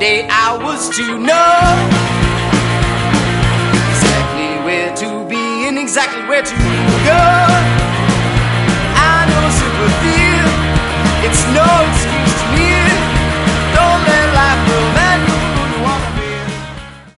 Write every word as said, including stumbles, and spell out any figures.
Someday I was to know exactly where to be and exactly where to go.